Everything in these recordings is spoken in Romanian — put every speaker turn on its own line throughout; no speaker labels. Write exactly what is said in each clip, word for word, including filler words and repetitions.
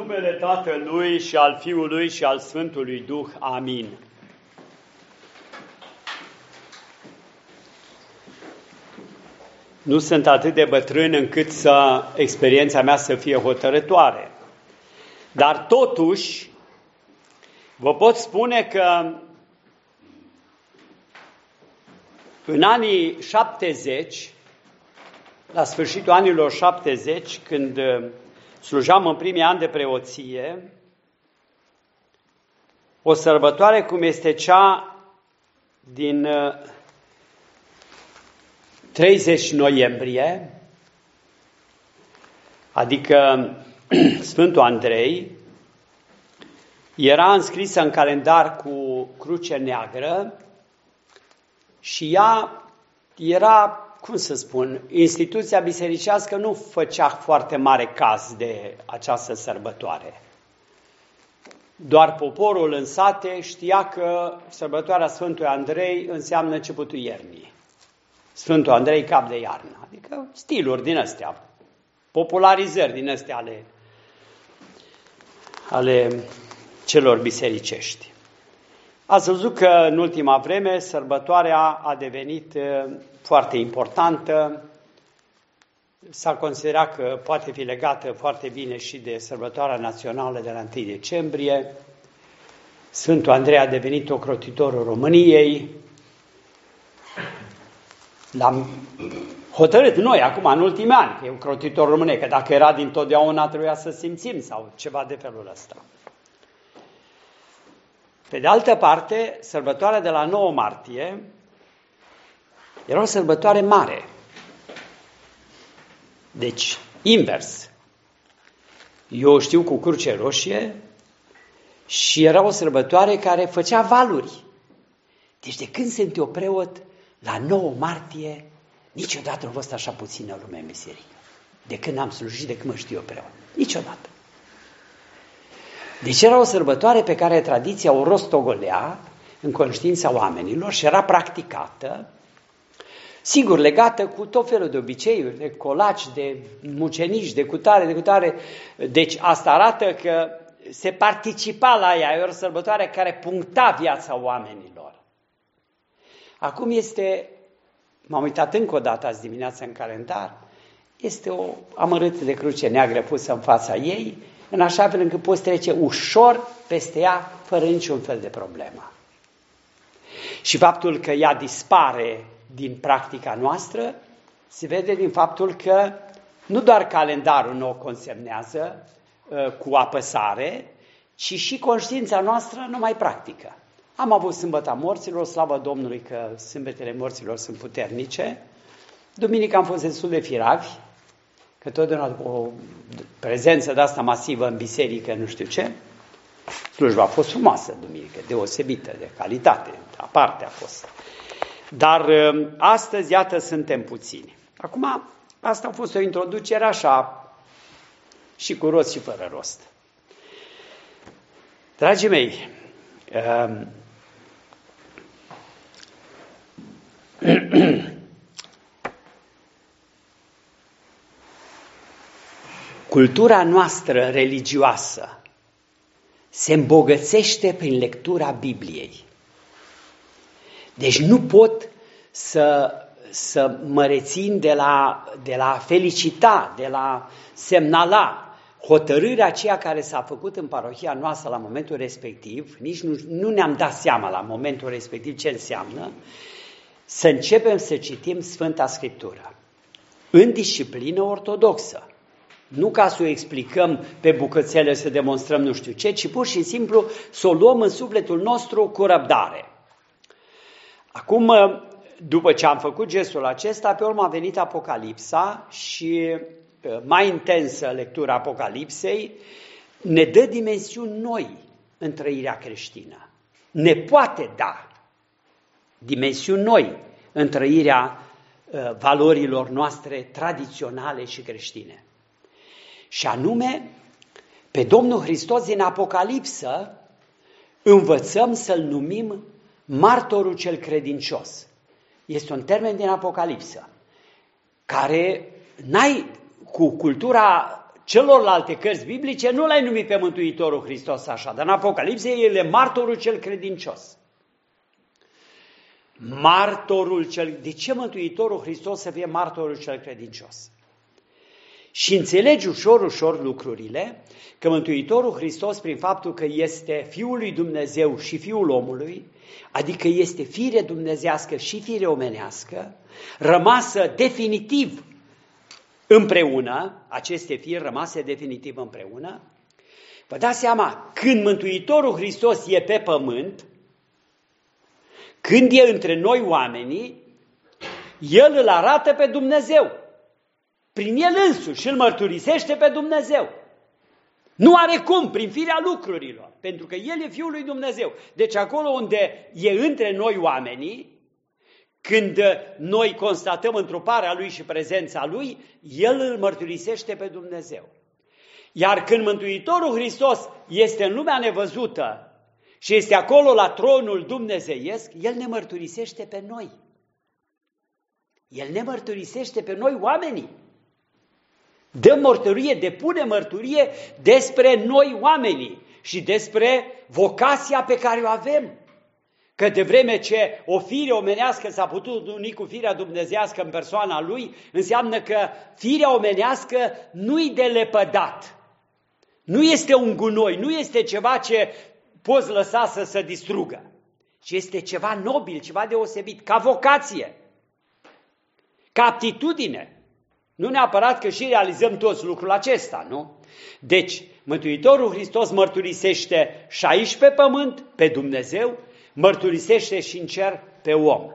numele Tatălui și al Fiului și al Sfântului Duh. Amin. Nu sunt atât de bătrân încât să experiența mea să fie hotărătoare. Dar totuși, vă pot spune că în anii șaptezeci, la sfârșitul anilor șaptezeci, când slujam în primii ani de preoție, o sărbătoare cum este cea din treizeci noiembrie, adică Sfântul Andrei, era înscrisă în calendar cu cruce neagră și ea era, cum să spun, instituția bisericească nu făcea foarte mare caz de această sărbătoare. Doar poporul în sate știa că sărbătoarea Sfântului Andrei înseamnă începutul iernii. Sfântul Andrei, cap de iarnă, adică stiluri din astea, popularizări din astea ale, ale celor bisericești. Ați văzut că în ultima vreme sărbătoarea a devenit foarte importantă, s-a considerat că poate fi legată foarte bine și de sărbătoarea națională de la întâi decembrie. Sfântul Andrei a devenit ocrotitorul României. L-am hotărât noi, acum, în ultimii ani, că e ocrotitorul României, că dacă era dintotdeauna trebuia să simțim sau ceva de felul ăsta. Pe de altă parte, sărbătoarea de la nouă martie era o sărbătoare mare. Deci, invers. Eu știu cu cruce roșie și era o sărbătoare care făcea valuri. Deci de când sunt eu preot, la nouă martie, niciodată nu a fost așa puțină lume în biserică. De când am slujit, de când mă știu eu preot. Niciodată. Deci era o sărbătoare pe care tradiția o rostogolea în conștiința oamenilor și era practicată, sigur, legată cu tot felul de obiceiuri, de colaci, de mucenici, de cutare, de cutare. Deci asta arată că se participa la ea, era o sărbătoare care puncta viața oamenilor. Acum este, m-am uitat încă o dată azi dimineața în calendar, este o amărâtă de cruce neagră pusă în fața ei, în așa fel încât poți trece ușor peste ea, fără niciun fel de problemă. Și faptul că ea dispare din practica noastră, se vede din faptul că nu doar calendarul nu o consemnează uh, cu apăsare, ci și conștiința noastră nu mai practică. Am avut sâmbăta morților, slavă Domnului că sâmbetele morților sunt puternice. Duminică am fost destul de firavi, că totdeauna o prezență de asta masivă în biserică, nu știu ce. Slujba a fost frumoasă duminică, deosebită, de calitate, aparte a fost. Dar astăzi, iată, suntem puțini. Acum, asta a fost o introducere așa, și cu rost și fără rost. Dragii mei, um, cultura noastră religioasă se îmbogățește prin lectura Bibliei. Deci nu pot să, să mă rețin de la, de la felicita, de la semnala hotărârea aceea care s-a făcut în parohia noastră la momentul respectiv, nici nu, nu ne-am dat seama la momentul respectiv ce înseamnă, să începem să citim Sfânta Scriptură în disciplină ortodoxă. Nu ca să o explicăm pe bucățele, să demonstrăm nu știu ce, ci pur și simplu să o luăm în sufletul nostru cu răbdare. Acum, după ce am făcut gestul acesta, pe urmă a venit Apocalipsa și mai intensă lectura Apocalipsei ne dă dimensiuni noi în trăirea creștină. Ne poate da dimensiuni noi în trăirea valorilor noastre tradiționale și creștine. Și anume, pe Domnul Hristos din Apocalipsă învățăm să-L numim martorul cel credincios. Este un termen din Apocalipsă, care n-ai, cu cultura celorlalte cărți biblice nu l-ai numit pe Mântuitorul Hristos așa, dar în Apocalipse el e martorul cel credincios. Martorul cel... De ce Mântuitorul Hristos să fie martorul cel credincios? Și înțelegi ușor, ușor lucrurile, că Mântuitorul Hristos, prin faptul că este Fiul lui Dumnezeu și Fiul omului, adică este fire dumnezească și fire omenească, rămasă definitiv împreună, aceste firi rămase definitiv împreună, vă dați seama, când Mântuitorul Hristos e pe pământ, când e între noi oamenii, El îl arată pe Dumnezeu. Prin El însuși îl mărturisește pe Dumnezeu. Nu are cum, prin firea lucrurilor, pentru că El e Fiul lui Dumnezeu. Deci acolo unde e între noi oamenii, când noi constatăm întruparea Lui și prezența Lui, El îl mărturisește pe Dumnezeu. Iar când Mântuitorul Hristos este în lumea nevăzută și este acolo la tronul dumnezeiesc, El ne mărturisește pe noi. El ne mărturisește pe noi oamenii. Dă mărturie, depune mărturie despre noi oamenii și despre vocația pe care o avem. Că de vreme ce o fire omenească s-a putut uni cu firea dumnezeiască în persoana Lui, înseamnă că firea omenească nu-i de lepădat. Nu este un gunoi, nu este ceva ce poți lăsa să se distrugă, ci este ceva nobil, ceva deosebit, ca vocație, ca aptitudine. Nu neapărat că și realizăm toți lucrul acesta, nu? Deci, Mântuitorul Hristos mărturisește și aici pe pământ, pe Dumnezeu, mărturisește și în cer pe om.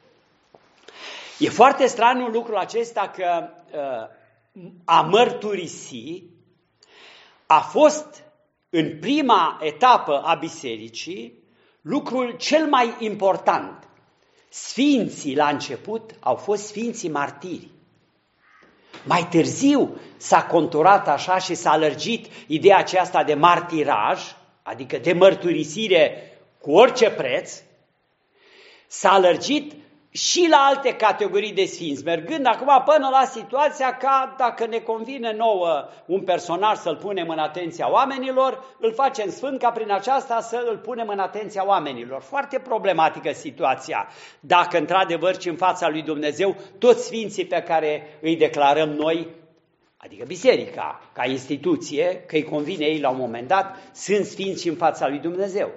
E foarte straniu lucrul acesta că uh, a mărturisi a fost în prima etapă a bisericii lucrul cel mai important. Sfinții la început au fost sfinții martiri. Mai târziu s-a conturat așa și s-a lărgit ideea aceasta de martiraj, adică de mărturisire cu orice preț, s-a lărgit și la alte categorii de sfinți, mergând acum până la situația ca, dacă ne convine nouă un personaj să-l punem în atenția oamenilor, îl facem sfânt ca prin aceasta să îl punem în atenția oamenilor. Foarte problematică situația, dacă într-adevăr și în fața lui Dumnezeu toți sfinții pe care îi declarăm noi, adică biserica, ca instituție, că îi convine ei la un moment dat, sunt sfinți și în fața lui Dumnezeu.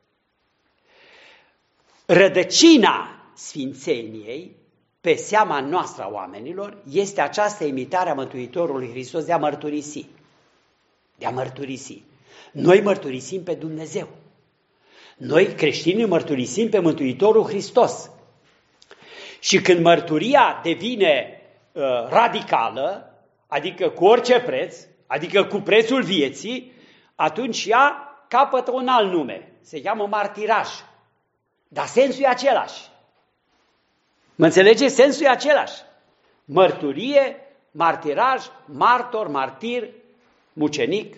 Rădăcina sfințeniei, pe seama noastră a oamenilor, este această imitare a Mântuitorului Hristos de a mărturisi. De a mărturisi. Noi mărturisim pe Dumnezeu. Noi, creștinii, mărturisim pe Mântuitorul Hristos. Și când mărturia devine uh, radicală, adică cu orice preț, adică cu prețul vieții, atunci ea capătă un alt nume. Se cheamă martiraj. Dar sensul e același. Mă înțelegeți? Sensul e același. Mărturie, martiraj, martor, martir, mucenic.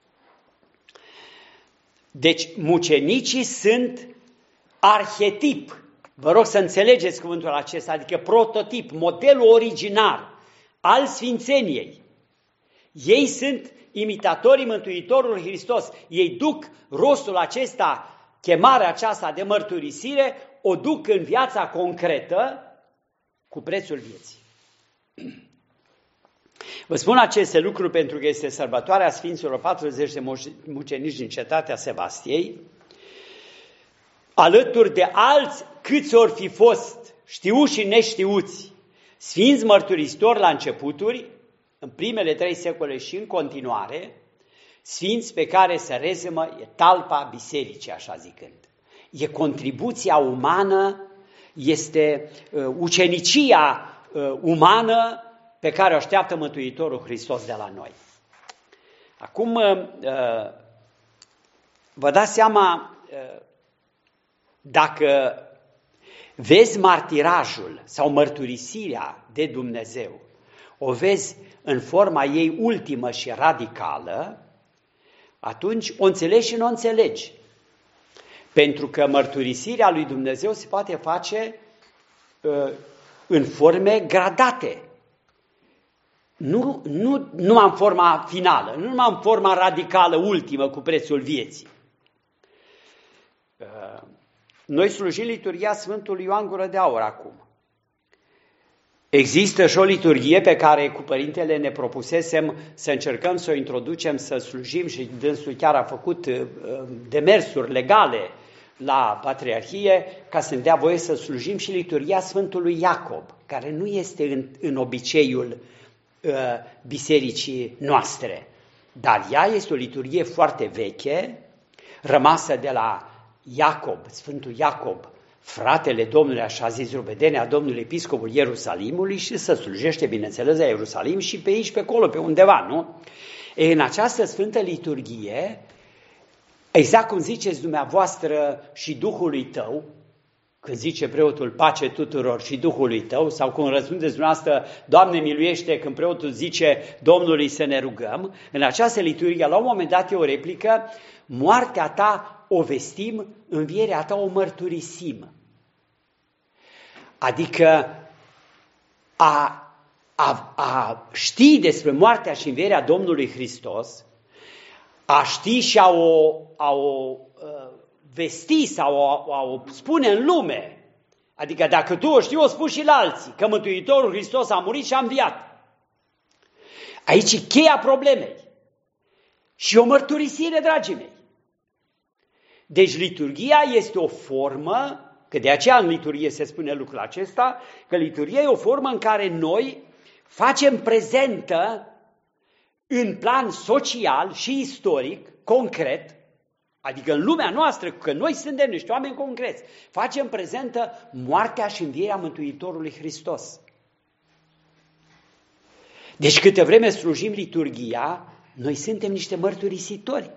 Deci mucenicii sunt arhetip. Vă rog să înțelegeți cuvântul acesta, adică prototip, modelul originar al sfințeniei. Ei sunt imitatorii Mântuitorului Hristos. Ei duc rostul acesta, chemarea aceasta de mărturisire, o duc în viața concretă cu prețul vieții. Vă spun aceste lucruri pentru că este sărbătoarea Sfinților patruzeci de mucenici din cetatea Sebastiei, alături de alți câți ori fi fost știuți și neștiuți, sfinți mărturisitori la începuturi, în primele trei secole și în continuare, sfinți pe care se rezumă e talpa bisericii, așa zicând. E contribuția umană, este uh, ucenicia uh, umană pe care o așteaptă Mântuitorul Hristos de la noi. Acum, uh, vă dați seama, uh, dacă vezi martirajul sau mărturisirea de Dumnezeu, o vezi în forma ei ultimă și radicală, atunci o înțelegi și nu o înțelegi. Pentru că mărturisirea lui Dumnezeu se poate face uh, în forme gradate. nu, nu numai în forma finală, nu numai în forma radicală ultimă cu prețul vieții. Noi slujim liturghia Sfântului Ioan Gură de Aur acum. Există și o liturghie pe care cu părintele ne propusesem să încercăm să o introducem, să slujim, și dânsul chiar a făcut demersuri legale la Patriarhie ca să ne dea voie să slujim și liturghia Sfântului Iacob, care nu este în, în obiceiul uh, bisericii noastre, dar ea este o liturghie foarte veche, rămasă de la Iacob, Sfântul Iacob, fratele Domnului, așa zis, rubedenia Domnului Episcopul Ierusalimului, și să slujește, bineînțeles, la Ierusalim și pe aici, pe acolo, pe undeva, nu? E, în această Sfântă Liturghie, exact cum ziceți dumneavoastră și Duhului tău, când zice preotul pace tuturor și Duhului tău, sau cum răspundeți dumneavoastră, Doamne miluiește, când preotul zice Domnului să ne rugăm, în această liturghie, la un moment dat e o replică, moartea ta o vestim, învierea ta o mărturisim. Adică a, a, a ști despre moartea și învierea Domnului Hristos, a ști și a o, a o uh, vesti sau a, a o spune în lume. Adică dacă tu o știi, o spui și la alții, că Mântuitorul Hristos a murit și a înviat. Aici e cheia problemei. Și o mărturisire, dragii mei. Deci liturghia este o formă, că de aceea în liturghie se spune lucrul acesta, că liturghia e o formă în care noi facem prezentă în plan social și istoric, concret, adică în lumea noastră, că noi suntem niște oameni concreți, facem prezentă moartea și învierea Mântuitorului Hristos. Deci câte vreme slujim liturghia, noi suntem niște mărturisitori.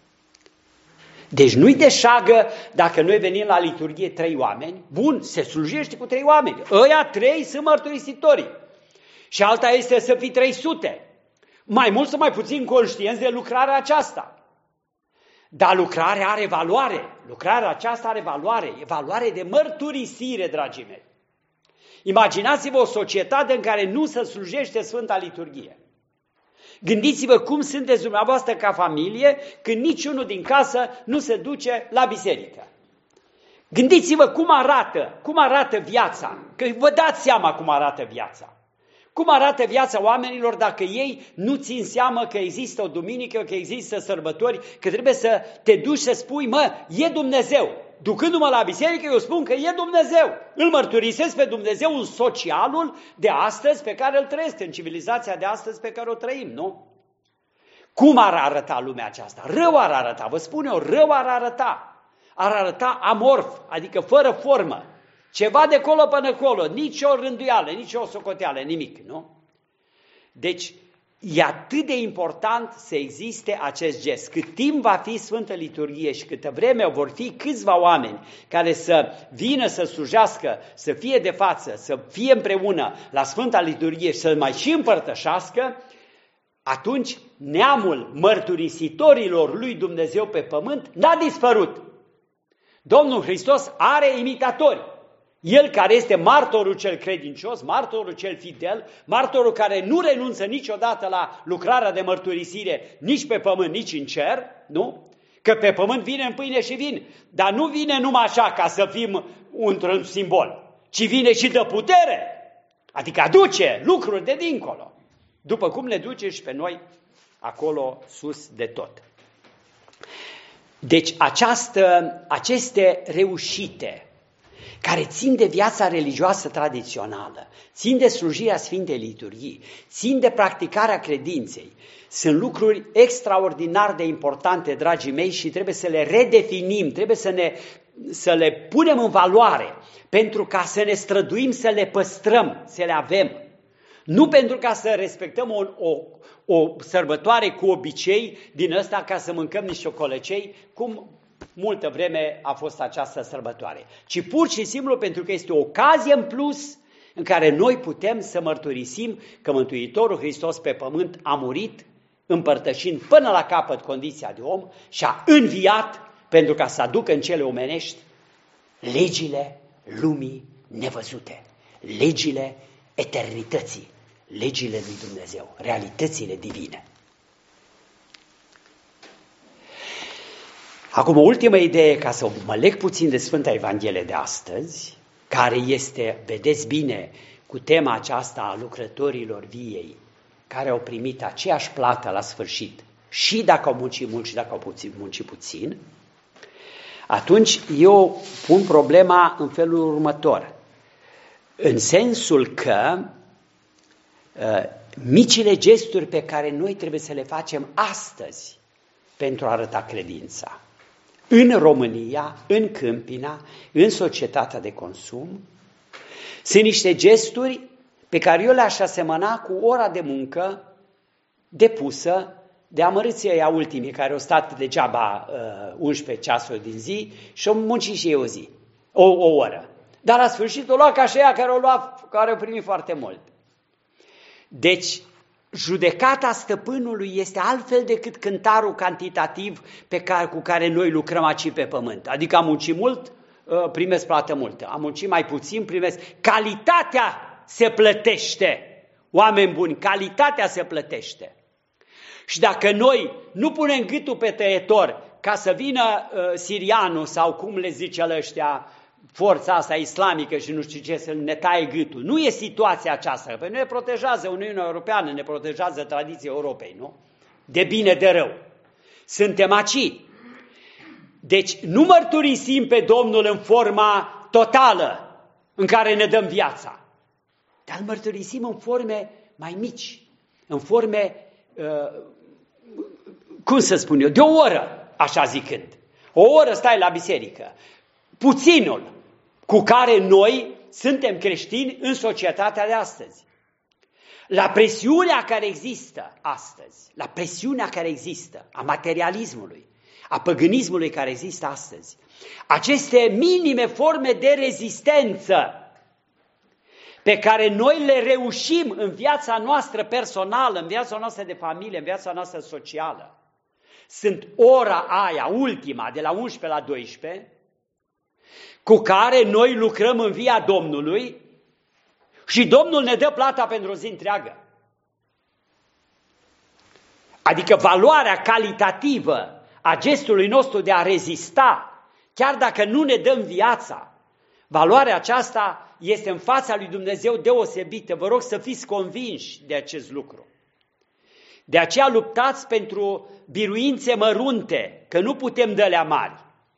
Deci nu-i de șagă dacă noi venim la liturghie trei oameni, bun, se slujește cu trei oameni, ăia trei sunt mărturisitorii. Și alta este să fii trei sute. Mai mult sau mai puțin conștienți de lucrarea aceasta. Dar lucrarea are valoare. Lucrarea aceasta are valoare. E valoare de mărturisire, dragii mei. Imaginați-vă o societate în care nu se slujește Sfânta Liturghie. Gândiți-vă cum sunteți dumneavoastră ca familie când niciunul din casă nu se duce la biserică. Gândiți-vă cum arată, cum arată viața, că vă dați seama cum arată viața. Cum arată viața oamenilor dacă ei nu țin seamă că există o duminică, că există sărbători, că trebuie să te duci să spui, mă, e Dumnezeu. Ducându-mă la biserică, eu spun că e Dumnezeu. Îl mărturisesc pe Dumnezeu în socialul de astăzi pe care îl trăiesc, în civilizația de astăzi pe care o trăim, nu? Cum ar arăta lumea aceasta? Rău ar arăta, vă spun eu, rău ar arăta. Ar arăta amorf, adică fără formă. Ceva de colo până acolo, nici o rânduială, nici o socoteală, nimic, nu? Deci, e atât de important să existe acest gest. Cât timp va fi Sfântă Liturghie și câtă vreme vor fi câțiva oameni care să vină să slujească, să fie de față, să fie împreună la Sfânta Liturghie și să mai și împărtășească, atunci neamul mărturisitorilor lui Dumnezeu pe pământ n-a dispărut. Domnul Hristos are imitatori. El care este martorul cel credincios, martorul cel fidel, martorul care nu renunță niciodată la lucrarea de mărturisire, nici pe pământ, nici în cer, nu? Că pe pământ vine în pâine și vin, dar nu vine numai așa ca să fim un simbol, ci vine și de putere, adică aduce lucruri de dincolo, după cum ne duce și pe noi acolo sus de tot. Deci această, aceste reușite care țin de viața religioasă tradițională, țin de slujirea Sfintei Liturghii, țin de practicarea credinței, sunt lucruri extraordinar de importante, dragii mei, și trebuie să le redefinim, trebuie să, ne, să le punem în valoare, pentru ca să ne străduim să le păstrăm, să le avem. Nu pentru ca să respectăm o, o, o sărbătoare cu obicei din ăsta ca să mâncăm niște ciocolăcei, cum multă vreme a fost această sărbătoare, ci pur și simplu pentru că este o ocazie în plus în care noi putem să mărturisim că Mântuitorul Hristos pe pământ a murit, împărtășind până la capăt condiția de om și a înviat pentru ca să aducă în cele omenești legile lumii nevăzute, legile eternității, legile lui Dumnezeu, realitățile divine. Acum, o ultimă idee, ca să mă leg puțin de Sfânta Evanghelie de astăzi, care este, vedeți bine, cu tema aceasta a lucrătorilor viei, care au primit aceeași plată la sfârșit, și dacă au muncit mult și dacă au puțin, muncit puțin, atunci eu pun problema în felul următor, în sensul că uh, micile gesturi pe care noi trebuie să le facem astăzi pentru a arăta credința, în România, în Câmpina, în societatea de consum, sunt niște gesturi pe care eu le-aș asemăna cu ora de muncă depusă de amărâții ăia ultimii care au stat degeaba uh, unsprezece ceasuri din zi și au muncit și ei o zi, o, o oră. Dar la sfârșit o lua ca și ea care au, luat, care au primit foarte mult. Deci, judecata stăpânului este altfel decât cântarul cantitativ pe care, cu care noi lucrăm aici pe pământ. Adică am muncit mult, primesc plată multă. Am muncit mai puțin, primesc... Calitatea se plătește, oameni buni, calitatea se plătește. Și dacă noi nu punem gâtul pe tăietor ca să vină uh, sirianul sau cum le zice ăștia, forța asta islamică și nu știu ce, să ne taie gâtul. Nu e situația aceasta, pentru că ne protejează Uniunea Europeană, ne protejează tradiția Europei, nu? De bine, de rău. Suntem aici. Deci nu mărturisim pe Domnul în forma totală în care ne dăm viața, dar îl mărturisim în forme mai mici, în forme, uh, cum să spun eu, de o oră, așa zicând. O oră stai la biserică. Puținul cu care noi suntem creștini în societatea de astăzi. La presiunea care există astăzi, la presiunea care există a materialismului, a păgânismului care există astăzi, aceste minime forme de rezistență pe care noi le reușim în viața noastră personală, în viața noastră de familie, în viața noastră socială, sunt ora aia, ultima, de la unsprezece la doisprezece, cu care noi lucrăm în via Domnului și Domnul ne dă plata pentru o zi întreagă. Adică valoarea calitativă a gestului nostru de a rezista, chiar dacă nu ne dăm viața, valoarea aceasta este în fața lui Dumnezeu deosebită. Vă rog să fiți convinși de acest lucru. De aceea luptați pentru biruințe mărunte, că nu putem dă-lea mari.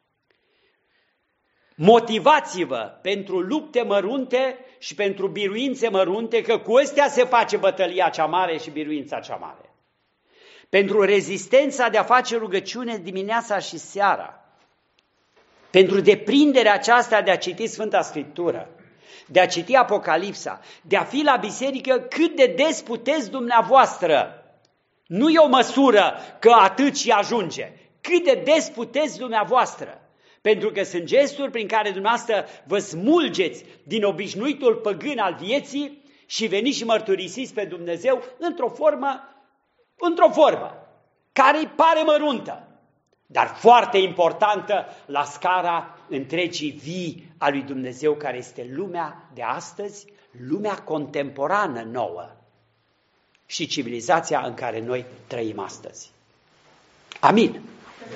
Motivați-vă pentru lupte mărunte și pentru biruințe mărunte, că cu astea se face bătălia cea mare și biruința cea mare. Pentru rezistența de a face rugăciune dimineața și seara. Pentru deprinderea aceasta de a citi Sfânta Scriptură, de a citi Apocalipsa, de a fi la biserică cât de des puteți dumneavoastră. Nu e o măsură că atât și ajunge. Cât de des puteți dumneavoastră. Pentru că sunt gesturi prin care dumneavoastră vă smulgeți din obișnuitul păgân al vieții și veniți și mărturisiți pe Dumnezeu într-o formă, într-o formă care îi pare măruntă, dar foarte importantă la scara întregii vii a lui Dumnezeu, care este lumea de astăzi, lumea contemporană nouă și civilizația în care noi trăim astăzi. Amin.